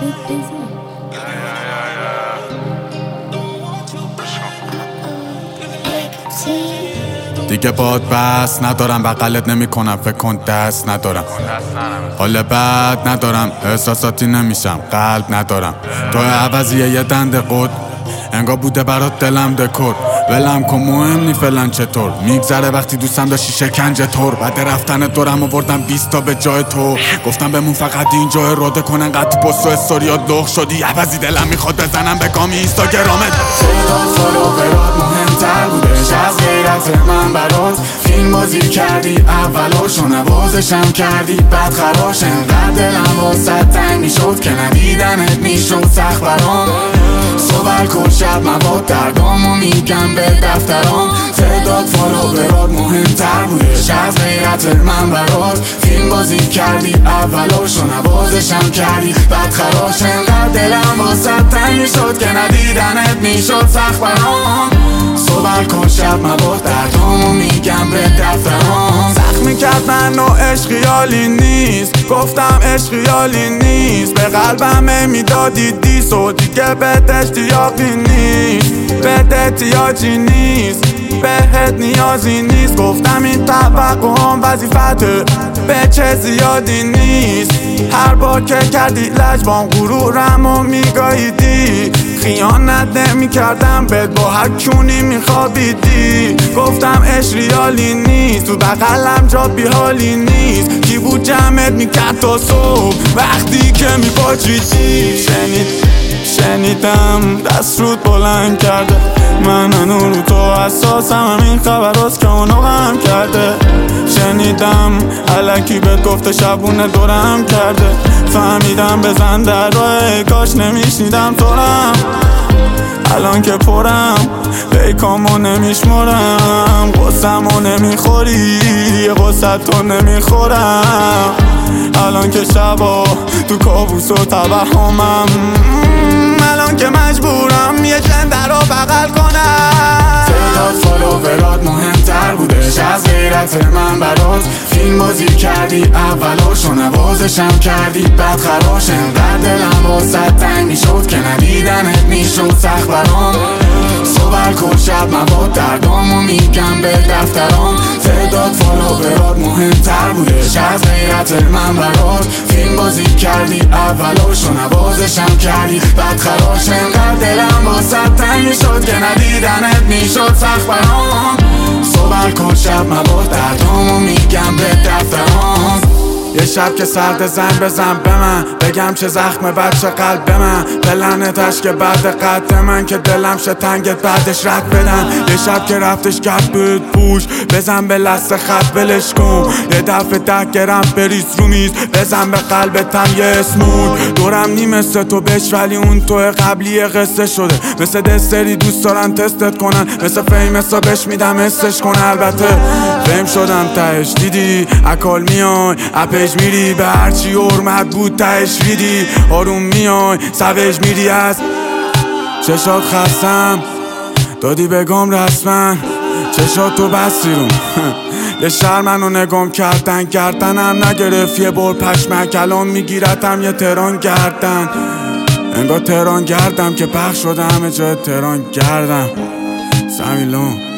دیگه باد بس ندارم، بغلت نمی کنم، فکر کن دست ندارم، حال بد ندارم، احساساتی نمیشم، قلب ندارم. تو عوضیه یه دنده قد انگار بوده برات دلم دکور. ولم کن مهم نی فلان چطور میگذره وقتی دوستم داشتی شکنجه طور. بعد رفتن دورم آوردم 20 تا به جای تو، گفتم بمون فقط اینجا اراده کنن قد پست و استوریات لغ شدی. عوضی دلم میخواد بزنم به گامی اینستاگرامت. تعداد فالوورات مهمتر بودش از غیرت من برات. فیلم بازی کردی اولاشو نوازشم کردی بعد خراش. انقدر دلم واسه تنگ میشد که ندیدنت میشد سخت برام. صبح کل شب مواد دردامو میگم به دفترام. تعداد فالوورات مهمتر بودش از غیرت من برات. فیلم بازی کردی اولاشو نوازشم کردی بعد خراش. انقدر دلم واسه تنگ میشد که ندیدنت میشد سخت برام. صبح کل شب مواد دردامو میگم به دفترام. زخمی کرد منو عشق خیالی نیست، گفتم عشق خیالی نیست. به قلبم میدادی دیس و دیگه بهت اشتیاقی نیست، بهت احتیاجی نیست، بهت نیازی نیست. گفتم این توقعم وظیفته، به چه زیادی نیست. هر بار که کردی لجبام غرورمو میگاهیدی. خیانت نمی کردم بهت با هر کونی میخوابیدی. گفتم عشق ریالی نیست، تو بغلم جا بیحالی نیست. کی بود جمعت میکرد تا صبح وقتی که میپاچیدی. شنیدم دست رود بلند کرده، من هنو رو تو حساسم، همین خبر هست که اونو غم کرده. شنیدم الکی بهت گفته شبونه دورم کرده. فهمیدم بزن در راه، کاش نمیشنیدم تورم. الان که پرم پیکامو نمیشمرم، قصمو نمیخوری قصت تو نمیخورم. الان که شبا تو کابوس و توهمم، الان که مجبورم یه جنده رو بغل کنم. تعداد فالوورات مهمتر بودش از غیرت من برات. فیلم بازی کردی اولاشو نوازشم کردی بعد خراش. انقدر دلم واسه تنگ میشد که ندیدنت میشد سخت برام. صبح کل شب مواد دردامو میگم به دفترام. تعداد فالوورات مهمتر بودش از غیرت من برات. فیلم بازی کردی اولاشو نوازشم کردی بعد خراش. انقدر دلم واسه تنگ میشد که ندیدنت میشد سخت برام. صبح کل شب مواد دردامو میگم به دفترام. یه شب که سرد زن بزن به من، بگم چه زخم بچه قلب به من. بلنتش که بعد قد من که دلم شه تنگت بعدش رد بدن. یه شب که رفتش کرد بهت پوش، بزن به لست خط بلش کن. یه دفعه 10 گرم بریز رو میز، بزن به قلبتم یه اسمون. دورم نی مثل تو بش ولی اون تو قبلی قصه شده. مثل دستری دوست دارن تستت کنن، مثل فیمسا بش میدم حسش کن. البته فیم شدم تهش دیدی اکال میای اپش میری، به هرچی حرمت بود تهش ریدی. آروم میای سوش میری از چشات خستم دادی بگم رسمن. چشات تو بستی روم یه شهر منو نگم کردن، گردنم نگرفت یه بار پشمک. الان میگیرتم یه تهران گردن، انگار تهران گردم که پخش شده همه جای تهران گردم. سمیلون